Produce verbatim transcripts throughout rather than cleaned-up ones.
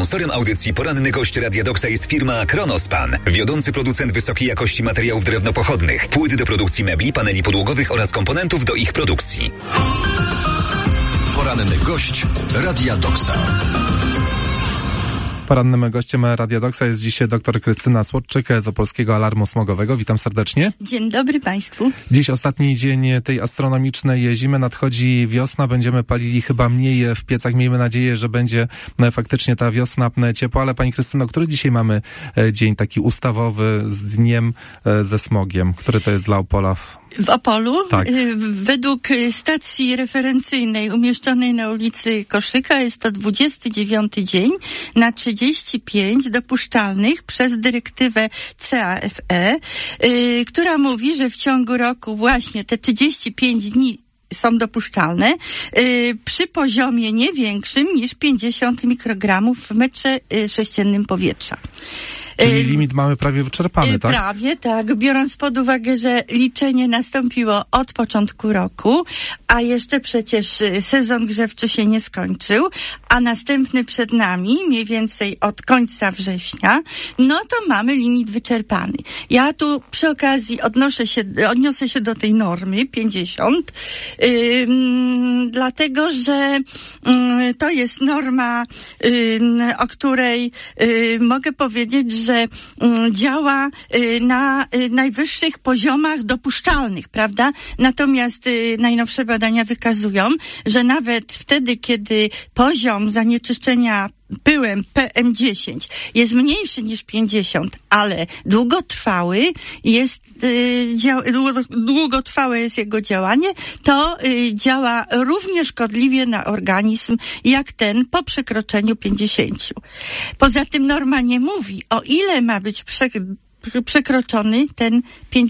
Sponsorem audycji Poranny Gość Radia Doksa jest firma Kronospan, wiodący producent wysokiej jakości materiałów drewnopochodnych, płyt do produkcji mebli, paneli podłogowych oraz komponentów do ich produkcji. Poranny Gość Radia Doksa. Porannym gościem Radia Doksa jest dzisiaj dr Krystyna Słodczyk z Opolskiego Alarmu Smogowego. Witam serdecznie. Dzień dobry Państwu. Dziś ostatni dzień tej astronomicznej zimy, nadchodzi wiosna, będziemy palili chyba mniej w piecach. Miejmy nadzieję, że będzie faktycznie ta wiosna ciepła, ale Pani Krystyno, który dzisiaj mamy dzień taki ustawowy z dniem ze smogiem? Który to jest dla Opola? W Opolu? Tak. Według stacji referencyjnej umieszczonej na ulicy Koszyka jest to dwudziesty dziewiąty dzień na trzydzieści pięć dopuszczalnych przez dyrektywę C A F E, yy, która mówi, że w ciągu roku właśnie te trzydzieści pięć dni są dopuszczalne yy, przy poziomie nie większym niż pięćdziesiąt mikrogramów w metrze yy, sześciennym powietrza. Czyli limit mamy prawie wyczerpany, tak? Prawie, tak. Biorąc pod uwagę, że liczenie nastąpiło od początku roku, a jeszcze przecież sezon grzewczy się nie skończył, a następny przed nami, mniej więcej od końca września, no to mamy limit wyczerpany. Ja tu przy okazji odnoszę się, odniosę się do tej normy pięćdziesiąt, yy, dlatego, że yy, to jest norma, yy, o której yy, mogę powiedzieć, że że działa na najwyższych poziomach dopuszczalnych, prawda? Natomiast najnowsze badania wykazują, że nawet wtedy, kiedy poziom zanieczyszczenia pyłem P M dziesięć jest mniejszy niż pięćdziesiąt, ale długotrwały jest, y, dzia- długo, długotrwałe jest jego działanie, to y, działa równie szkodliwie na organizm, jak ten po przekroczeniu pięćdziesięciu. Poza tym norma nie mówi, o ile ma być prze- przekroczony ten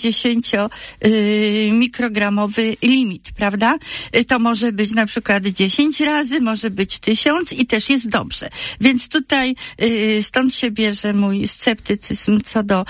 pięćdziesięciomikrogramowy limit, prawda? To może być na przykład dziesięć razy, może być tysiąc i też jest dobrze. Więc tutaj stąd się bierze mój sceptycyzm co do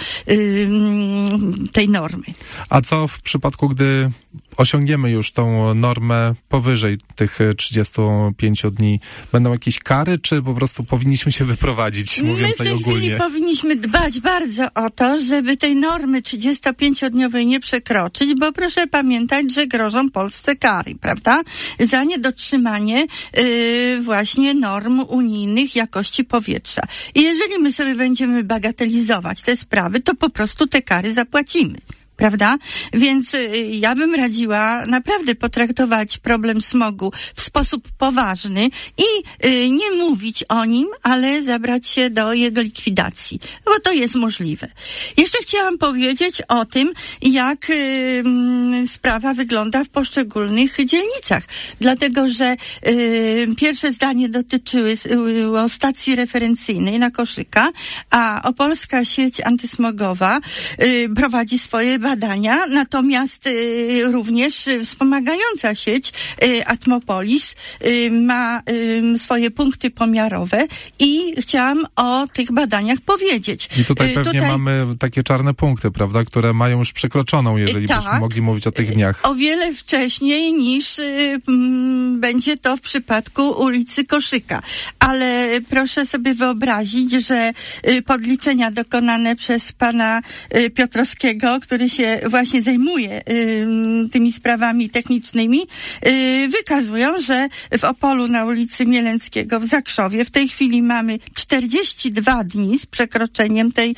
tej normy. A co w przypadku, gdy osiągniemy już tą normę powyżej tych trzydziestu pięciu dni? Będą jakieś kary, czy po prostu powinniśmy się wyprowadzić, mówiąc My w tej ogólnie? chwili powinniśmy dbać bardzo o to, żeby tej normy trzydziestopięciodniowej nie przekroczyć, bo proszę pamiętać, że grożą Polsce kary, prawda? Za niedotrzymanie yy, właśnie norm unijnych jakości powietrza. I jeżeli my sobie będziemy bagatelizować te sprawy, to po prostu te kary zapłacimy. Prawda? Więc y, ja bym radziła naprawdę potraktować problem smogu w sposób poważny i y, nie mówić o nim, ale zabrać się do jego likwidacji, bo to jest możliwe. Jeszcze chciałam powiedzieć o tym, jak y, y, sprawa wygląda w poszczególnych dzielnicach, dlatego że y, pierwsze zdanie dotyczyły y, stacji referencyjnej na Koszyka, a Opolska Sieć Antysmogowa y, prowadzi swoje badania, natomiast y, również y, wspomagająca sieć y, Atmopolis y, ma y, swoje punkty pomiarowe i chciałam o tych badaniach powiedzieć. I tutaj y, pewnie tutaj... mamy takie czarne punkty, prawda, które mają już przekroczoną, jeżeli tak, byśmy mogli mówić o tych dniach. O wiele wcześniej niż y, m, będzie to w przypadku ulicy Koszyka. Ale proszę sobie wyobrazić, że y, podliczenia dokonane przez pana y, Piotrowskiego, który się właśnie zajmuje y, tymi sprawami technicznymi, y, wykazują, że w Opolu na ulicy Mielenckiego w Zakrzowie w tej chwili mamy czterdzieści dwa dni z przekroczeniem tej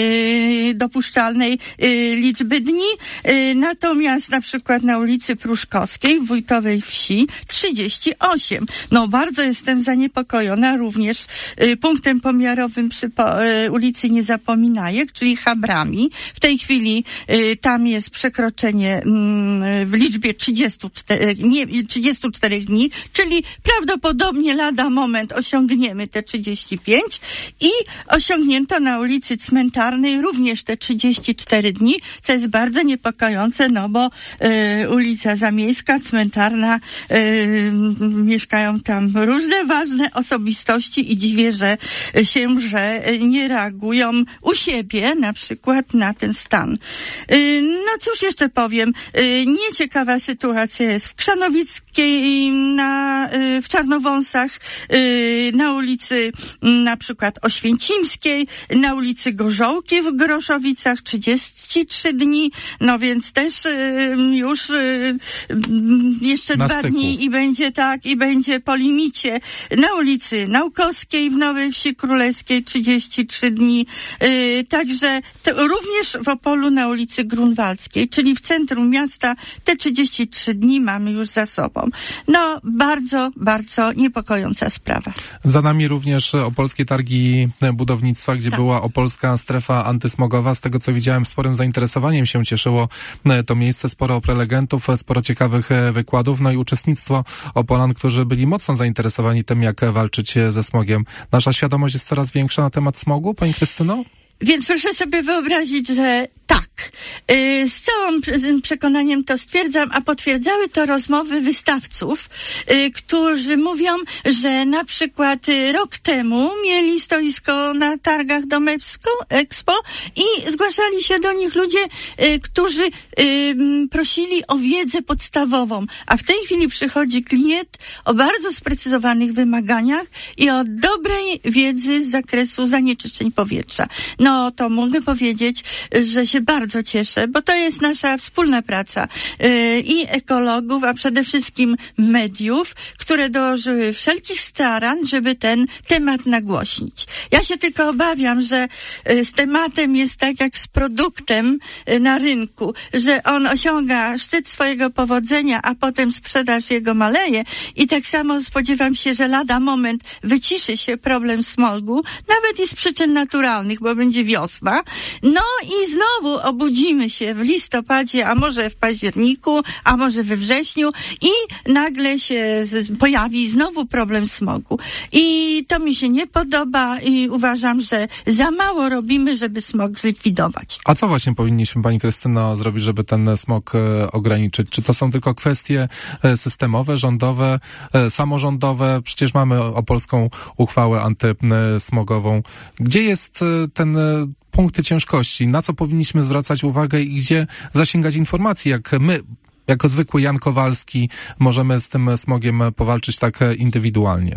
y, dopuszczalnej y, liczby dni, y, natomiast na przykład na ulicy Pruszkowskiej w Wójtowej Wsi trzydzieści osiem. No bardzo jestem zaniepokojona również y, punktem pomiarowym przy po, y, ulicy Niezapominajek, czyli Chabrami. W tej chwili y, tam jest przekroczenie mm, w liczbie trzydziestu czterech, nie, trzydziestu czterech dni, czyli prawdopodobnie lada moment osiągniemy te trzydzieści pięć i osiągnięto na ulicy Cmentarnej również te trzydzieści cztery dni, co jest bardzo niepokojące, no bo y, ulica Zamiejska, Cmentarna, y, mieszkają tam różne ważne osobistości i dziwię, że się, że nie reagują u siebie na przykład na ten stan. No cóż jeszcze powiem, nieciekawa sytuacja jest w Krzanowickiej, na, w Czarnowąsach, na ulicy na przykład Oświęcimskiej, na ulicy Gorzołki w Groszowicach trzydzieści trzy dni, no więc też już jeszcze na dwa styku. dni i będzie tak, i będzie po limicie. Na ulicy Naukowskiej w Nowej Wsi Królewskiej trzydzieści trzy dni, także to również w Opolu na ulicy Grunwaldzkiej, czyli w centrum miasta, te trzydzieści trzy dni mamy już za sobą. No, bardzo, bardzo niepokojąca sprawa. Za nami również opolskie targi budownictwa, gdzie tak. była opolska strefa antysmogowa. Z tego, co widziałem, sporym zainteresowaniem się cieszyło to miejsce, sporo prelegentów, sporo ciekawych wykładów, no i uczestnictwo Opolan, którzy byli mocno zainteresowani tym, jak walczyć ze smogiem. Nasza świadomość jest coraz większa na temat smogu, pani Krystyno? Więc proszę sobie wyobrazić, że tak. Z całym przekonaniem to stwierdzam, a potwierdzały to rozmowy wystawców, którzy mówią, że na przykład rok temu mieli stoisko na targach Domexpo Expo i zgłaszali się do nich ludzie, którzy prosili o wiedzę podstawową, a w tej chwili przychodzi klient o bardzo sprecyzowanych wymaganiach i o dobrej wiedzy z zakresu zanieczyszczeń powietrza. No to mogę powiedzieć, że się bardzo cieszę, bo to jest nasza wspólna praca yy, i ekologów, a przede wszystkim mediów, które dołożyły wszelkich starań, żeby ten temat nagłośnić. Ja się tylko obawiam, że yy, z tematem jest tak jak z produktem yy, na rynku, że on osiąga szczyt swojego powodzenia, a potem sprzedaż jego maleje i tak samo spodziewam się, że lada moment wyciszy się problem smogu, nawet i z przyczyn naturalnych, bo będzie wiosna. No i znowu obudzimy się w listopadzie, a może w październiku, a może we wrześniu i nagle się pojawi znowu problem smogu. I to mi się nie podoba i uważam, że za mało robimy, żeby smog zlikwidować. A co właśnie powinniśmy, pani Krystyno, zrobić, żeby ten smog e, ograniczyć? Czy to są tylko kwestie e, systemowe, rządowe, e, samorządowe? Przecież mamy opolską uchwałę antysmogową. Gdzie jest e, ten e, punkty ciężkości? Na co powinniśmy zwracać uwagę i gdzie zasięgać informacji, jak my, jako zwykły Jan Kowalski, możemy z tym smogiem powalczyć tak indywidualnie?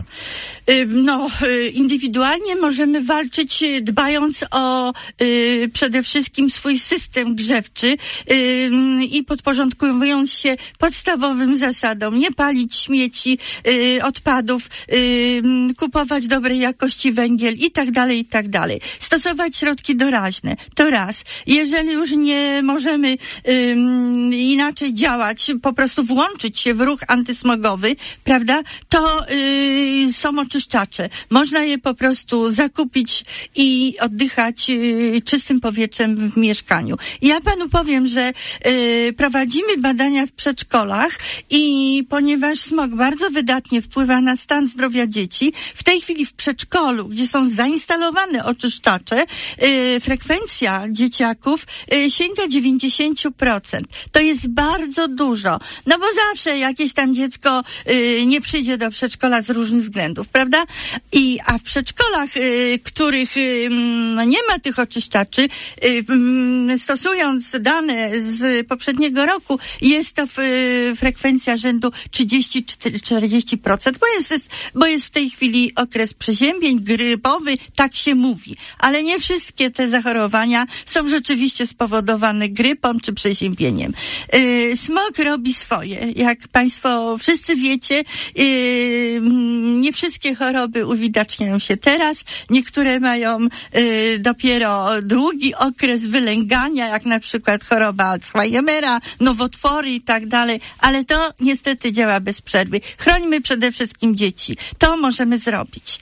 No, indywidualnie możemy walczyć, dbając o y, przede wszystkim swój system grzewczy y, i podporządkowując się podstawowym zasadom. Nie palić śmieci, y, odpadów, y, kupować dobrej jakości węgiel i tak dalej, i tak dalej. Stosować środki doraźne. To raz. Jeżeli już nie możemy y, inaczej działać, po prostu włączyć się w ruch antysmogowy, prawda, to yy, są oczyszczacze. Można je po prostu zakupić i oddychać yy, czystym powietrzem w mieszkaniu. Ja panu powiem, że yy, prowadzimy badania w przedszkolach i ponieważ smog bardzo wydatnie wpływa na stan zdrowia dzieci, w tej chwili w przedszkolu, gdzie są zainstalowane oczyszczacze, yy, frekwencja dzieciaków yy, sięga dziewięćdziesiąt procent. To jest bardzo dużo. No bo zawsze jakieś tam dziecko y, nie przyjdzie do przedszkola z różnych względów, prawda? I, a w przedszkolach, y, których y, no nie ma tych oczyszczaczy, y, y, stosując dane z poprzedniego roku, jest to y, frekwencja rzędu trzydzieści do czterdziestu procent, bo jest, bo jest w tej chwili okres przeziębień, grypowy, tak się mówi. Ale nie wszystkie te zachorowania są rzeczywiście spowodowane grypą czy przeziębieniem. Y, Smog robi swoje. Jak państwo wszyscy wiecie, yy, nie wszystkie choroby uwidaczniają się teraz. Niektóre mają yy, dopiero długi okres wylęgania, jak na przykład choroba Alzheimera, nowotwory i tak dalej, ale to niestety działa bez przerwy. Chrońmy przede wszystkim dzieci. To możemy zrobić.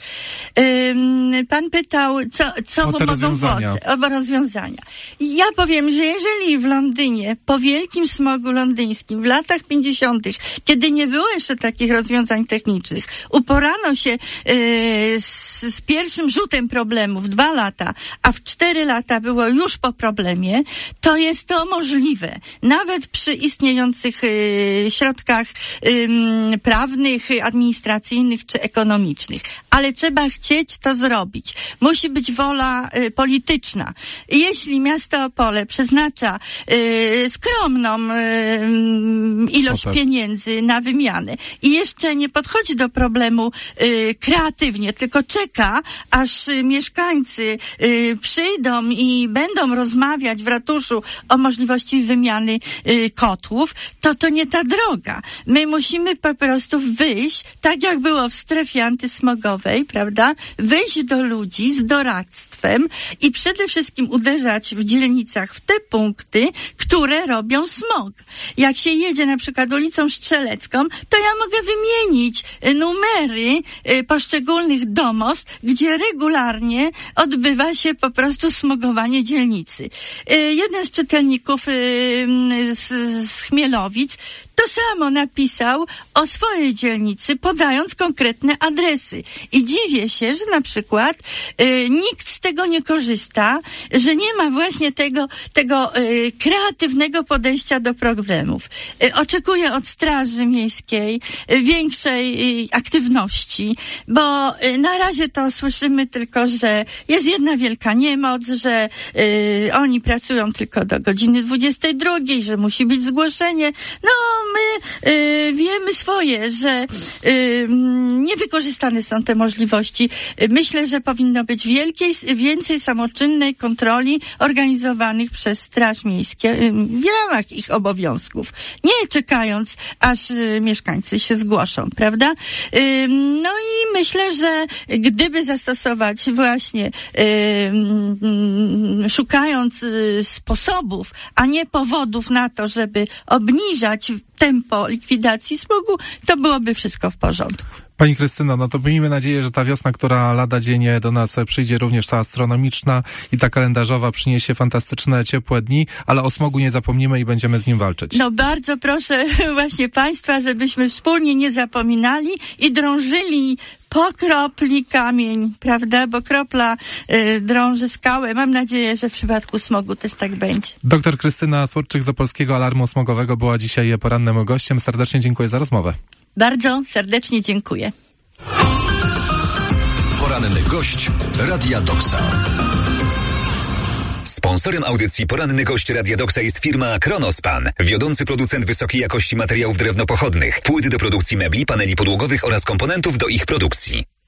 Yy, pan pytał, co, co o te mogą władze, o rozwiązania. Ja powiem, że jeżeli w Londynie po wielkim smogu londyńskim w latach pięćdziesiątych, kiedy nie było jeszcze takich rozwiązań technicznych, uporano się yy, z, z pierwszym rzutem problemu w dwa lata, a w cztery lata było już po problemie, to jest to możliwe. Nawet przy istniejących yy, środkach yy, prawnych, administracyjnych czy ekonomicznych. Ale trzeba chcieć to zrobić. zrobić. Musi być wola y, polityczna. Jeśli miasto Opole przeznacza y, skromną y, ilość no tak. pieniędzy na wymianę i jeszcze nie podchodzi do problemu y, kreatywnie, tylko czeka, aż y, mieszkańcy y, przyjdą i będą rozmawiać w ratuszu o możliwości wymiany y, kotłów, to to nie ta droga. My musimy po prostu wyjść, tak jak było w strefie antysmogowej, prawda? Wyjść do ludzi z doradztwem i przede wszystkim uderzać w dzielnicach w te punkty, które robią smog. Jak się jedzie na przykład ulicą Strzelecką, to ja mogę wymienić numery poszczególnych domostw, gdzie regularnie odbywa się po prostu smogowanie dzielnicy. Jeden z czytelników z, z Chmielowic to samo napisał o swojej dzielnicy, podając konkretne adresy. I dziwię się, że na przykład y, nikt z tego nie korzysta, że nie ma właśnie tego, tego y, kreatywnego podejścia do problemów. Y, oczekuję od Straży Miejskiej y, większej y, aktywności, bo y, na razie to słyszymy tylko, że jest jedna wielka niemoc, że y, oni pracują tylko do godziny dwudziestej drugiej, że musi być zgłoszenie. No, my y, wiemy swoje, że y, niewykorzystane są te możliwości. Myślę, że powinno być wielkiej, więcej samoczynnej kontroli organizowanych przez Straż Miejską y, w ramach ich obowiązków. Nie czekając, aż y, mieszkańcy się zgłoszą, prawda? Y, no i myślę, że gdyby zastosować właśnie y, y, szukając y, sposobów, a nie powodów na to, żeby obniżać tempo likwidacji smogu, to byłoby wszystko w porządku. Pani Krystyno, no to miejmy nadzieję, że ta wiosna, która lada dzień do nas przyjdzie, również ta astronomiczna i ta kalendarzowa, przyniesie fantastyczne, ciepłe dni, ale o smogu nie zapomnimy i będziemy z nim walczyć. No bardzo proszę właśnie Państwa, żebyśmy wspólnie nie zapominali i drążyli po kropli kamień, prawda? Bo kropla y, drąży skałę. Mam nadzieję, że w przypadku smogu też tak będzie. Doktor Krystyna Słodczyk z Opolskiego Alarmu Smogowego była dzisiaj porannym gościem. Serdecznie dziękuję za rozmowę. Bardzo serdecznie dziękuję. Poranny gość Radia Doksa. Sponsorem audycji Poranny Gość Radia Doksa jest firma Kronospan, wiodący producent wysokiej jakości materiałów drewnopochodnych, płyt do produkcji mebli, paneli podłogowych oraz komponentów do ich produkcji.